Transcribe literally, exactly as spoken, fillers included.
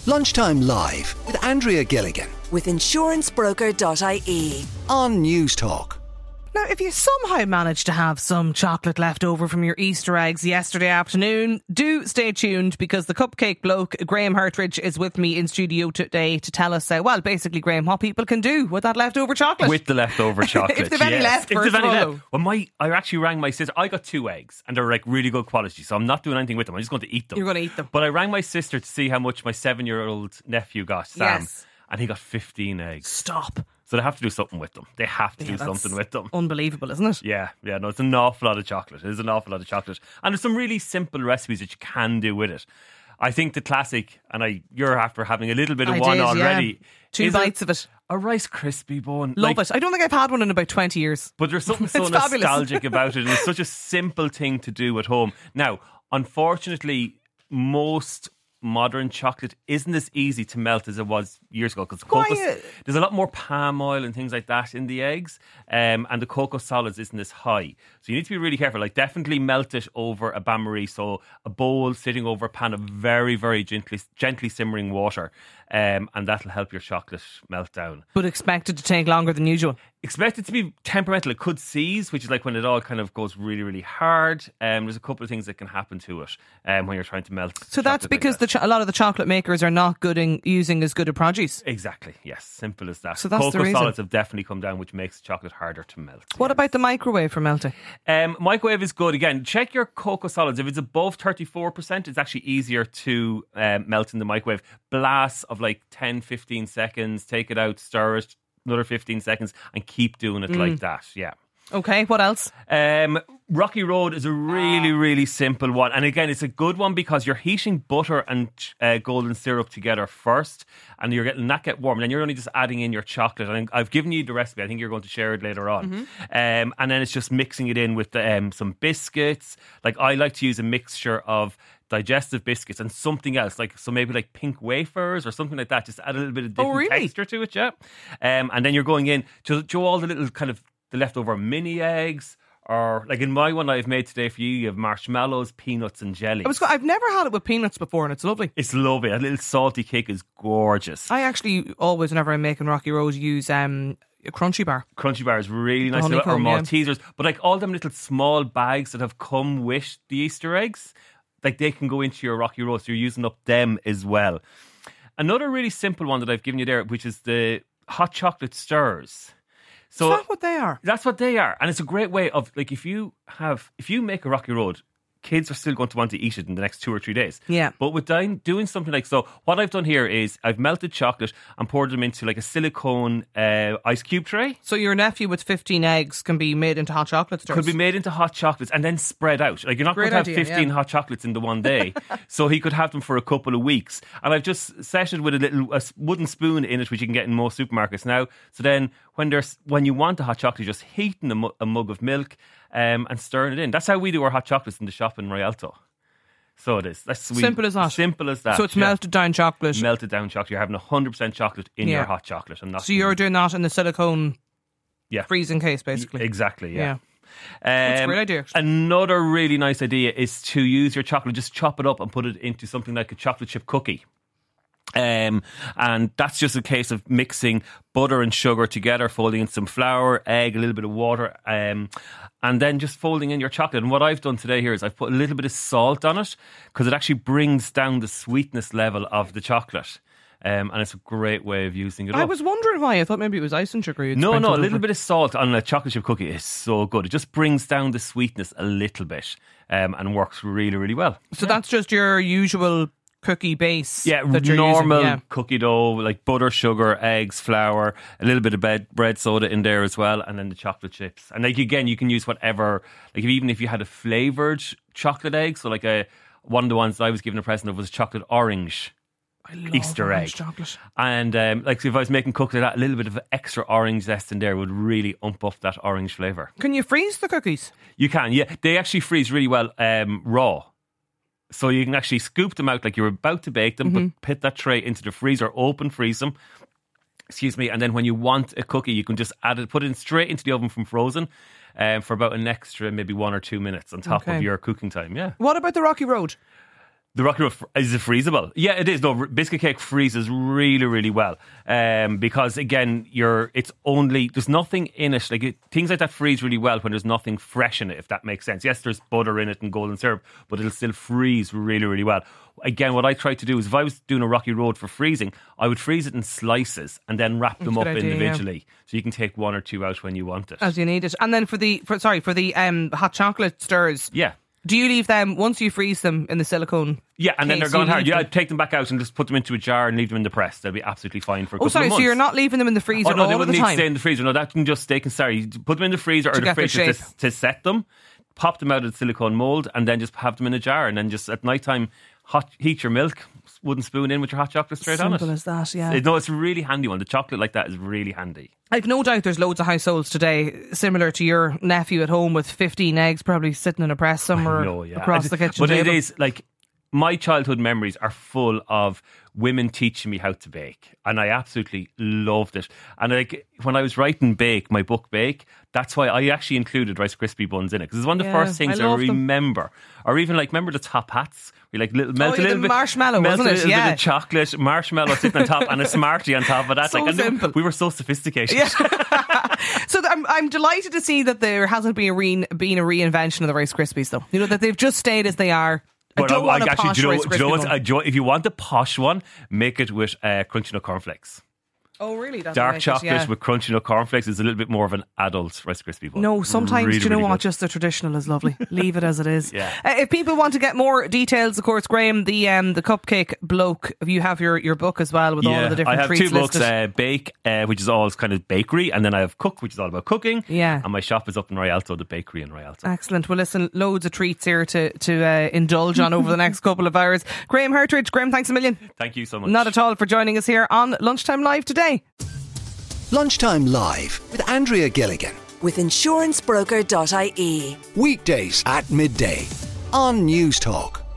Lunchtime Live with Andrea Gilligan with insurance broker dot I E on News Talk. Now, if you somehow managed to have some chocolate left over from your Easter eggs yesterday afternoon, do stay tuned, because the cupcake bloke, Graham Hartridge, is with me in studio today to tell us, uh, well, basically, Graham, what people can do with that leftover chocolate. With the leftover chocolate. If they've any yes. left, if first they've any of all. left. Well, my, I actually rang my sister. I got two eggs, and they're like really good quality, so I'm not doing anything with them. I'm just going to eat them. You're going to eat them. But I rang my sister to see how much my seven-year-old nephew got, Sam, Yes. and he got fifteen eggs. Stop. So they have to do something with them. They have to Yeah, do that's something with them. Unbelievable, isn't it? Yeah, yeah, no, it's an awful lot of chocolate. It is an awful lot of chocolate. And there's some really simple recipes that you can do with it. I think the classic, and I you're after having a little bit of I one did, already. yeah. Two is bites a, of it. A Rice Krispie bun. Love Like, it. I don't think I've had one in about twenty years. But there's something so It's fabulous. nostalgic about it. And it's such a simple thing to do at home. Now, unfortunately, most modern chocolate isn't as easy to melt as it was years ago, because Why, cocoa, uh, there's a lot more palm oil and things like that in the eggs, um, and the cocoa solids isn't as high. So you need to be really careful. Like, definitely melt it over a bain-marie, so a bowl sitting over a pan of very, very gently, gently simmering water, um, and that'll help your chocolate melt down. But expect it to take longer than usual. Expect it to be temperamental. It could seize, which is like when it all kind of goes really, really hard. Um, there's a couple of things that can happen to it um, when you're trying to melt. So that's chocolate because like the that. cho- a lot of the chocolate makers are not good in using as good a produce. Exactly, yes, simple as that. So that's the Cocoa reason. solids have definitely come down, which makes chocolate harder to melt. What yes. about the microwave for melting? Um, microwave is good. Again, check your cocoa solids. If it's above thirty-four percent, it's actually easier to um, melt in the microwave. Blasts of like ten, fifteen seconds, take it out, stir it, another fifteen seconds, and keep doing it like that. Yeah. Okay, what else? Um, Rocky Road is a really, really simple one. And again, it's a good one because you're heating butter and uh, golden syrup together first, and you're getting that get warm. And then you're only just adding in your chocolate. And I've given you the recipe. I think you're going to share it later on. Mm-hmm. Um, and then it's just mixing it in with um, some biscuits. Like, I like to use a mixture of digestive biscuits and something else, like so maybe like pink wafers or something like that. Just add a little bit of different Oh, really? texture to it, yeah. Um, and then you're going in to, to all the little kind of the leftover mini eggs, or like in my one I've made today for you, you have marshmallows, peanuts and jelly. I was, I've never had it with peanuts before, and it's lovely. It's lovely. A little salty cake is gorgeous. I actually always, whenever I'm making Rocky Road, use um, a Crunchy Bar. Crunchy Bar is really nice, or honeycomb, yeah. Maltesers, but like all them little small bags that have come with the Easter eggs, like they can go into your Rocky Road, so you're using up them as well. Another really simple one that I've given you there, which is the hot chocolate stirs. So Is that what they are? that's what they are, and it's a great way of, like, if you have if you make a Rocky Road, kids are still going to want to eat it in the next two or three days. Yeah. But with doing, doing something like, so what I've done here is I've melted chocolate and poured them into like a silicone uh, ice cube tray. So your nephew with fifteen eggs can be made into hot chocolate stirs? Could be made into hot chocolates and then spread out. Like, you're not Great going to have idea, fifteen yeah. hot chocolates in the one day. So he could have them for a couple of weeks. And I've just set it with a little a wooden spoon in it, which you can get in most supermarkets now. So then when there's when you want the hot chocolate, you're just heating a, mu- a mug of milk um, and stirring it in. That's how we do our hot chocolates in the shop in Rialto. So it is. That's sweet. Simple as that. Simple as that. So it's yeah. melted down chocolate. Melted down chocolate. You're having one hundred percent chocolate in Yeah. your hot chocolate. And not So you're doing that in the silicone yeah. freezing case, basically. Exactly, yeah. Yeah. Um, That's a great idea. Another really nice idea is to use your chocolate, just chop it up and put it into something like a chocolate chip cookie. Um, and that's just a case of mixing butter and sugar together, folding in some flour, egg, a little bit of water, um, and then just folding in your chocolate. And what I've done today here is I've put a little bit of salt on it, because it actually brings down the sweetness level of the chocolate. Um, and it's a great way of using it I up. was wondering why. I thought maybe it was icing sugar. you'd No, no, a sprinkled little over. bit of salt on a chocolate chip cookie is so good. It just brings down the sweetness a little bit, um, and works really, really well. So that's just your usual cookie base. Yeah, that you're normal using, yeah. cookie dough, like butter, sugar, eggs, flour, a little bit of bread, bread soda in there as well, and then the chocolate chips. And like, again, you can use whatever, like, if, even if you had a flavoured chocolate egg, so like a one of the ones that I was given a present of was chocolate orange. I love Easter orange egg. chocolate. And um, like, so if I was making cookies like that, a little bit of extra orange zest in there would really ump up that orange flavour. Can you freeze the cookies? You can, yeah. They actually freeze really well um, raw. So you can actually scoop them out like you're about to bake them, Mm-hmm. but put that tray into the freezer, open freeze them. Excuse me. And then when you want a cookie, you can just add it, put it in straight into the oven from frozen um, for about an extra maybe one or two minutes on top Okay. of your cooking time. Yeah. What about the Rocky Road? The Rocky Road, is it freezable? Yeah, it is. No, biscuit cake freezes really, really well. Um, because again, you're, it's only, there's nothing in it. Like it, things like that freeze really well when there's nothing fresh in it, if that makes sense. Yes, there's butter in it and golden syrup, but it'll still freeze really, really well. Again, what I try to do is if I was doing a Rocky Road for freezing, I would freeze it in slices and then wrap them Good up idea, individually. yeah. So you can take one or two out when you want it. As you need it. And then for the, for sorry, for the um, hot chocolate stirs. Yeah. Do you leave them, once you freeze them in the silicone? Yeah, and then case, they're gone you hard. leave Yeah, them- I'd take them back out and just put them into a jar and leave them in the press. They'll be absolutely fine for a Oh, couple sorry, of months. so you're not leaving them in the freezer Oh no, all they of the wouldn't need to time? stay in the freezer. No, that can just stay. Sorry, put them in the freezer or To the get their fridge to, shape. to set them. Pop them out of the silicone mold and then just have them in a jar. And then just at night time, hot heat your milk, wooden spoon in with your hot chocolate straight on it. Simple as that, yeah. It- no, it's a really handy one. The chocolate like that is really handy. I've no doubt there's loads of households today, similar to your nephew at home with fifteen eggs probably sitting in a press somewhere No, yeah. across I the just- kitchen But table. it is like my childhood memories are full of women teaching me how to bake, and I absolutely loved it. And like when I was writing Bake, my book Bake, that's why I actually included Rice Krispie buns in it because it's one of the Yeah, first things I I, love them. remember. Or even like remember the top hats. We like little melt yeah, a little the bit marshmallow, melt wasn't a it? little Yeah. bit of chocolate, marshmallow sitting on top, and a Smartie on top of that. So like, and then simple. we were so sophisticated. Yeah. So th- I'm I'm delighted to see that there hasn't been a, re- been a reinvention of the Rice Krispies, though. You know, that they've just stayed as they are. I But don't I, want a actually, posh do you know, Rice do you know Krispie what's, bun. uh, do you know- if you want the posh one, make it with uh, Crunchy Nut Cornflakes. Oh, really? That's Dark nice, chocolate yeah. with Crunchy Nut Cornflakes is a little bit more of an adult Rice Krispie bun. No, sometimes, Really, do you know really what? good. Just the traditional is lovely. Leave it as it is. Yeah. Uh, if people want to get more details, of course, Graham, the um, the Cupcake Bloke, you have your, your book as well with all of the different I have treats two books, listed. uh, Bake, uh, which is all kind of bakery, and then I have Cook, which is all about cooking. Yeah. And my shop is up in Rialto, the bakery in Rialto. Excellent. Well, listen, loads of treats here to, to uh, indulge on over the next couple of hours. Graham Hartridge, Graham, thanks a million. Thank you so much. Not at all for joining us here on Lunchtime Live today. Lunchtime Live with Andrea Gilligan. With insurance broker dot I E. Weekdays at midday on News Talk.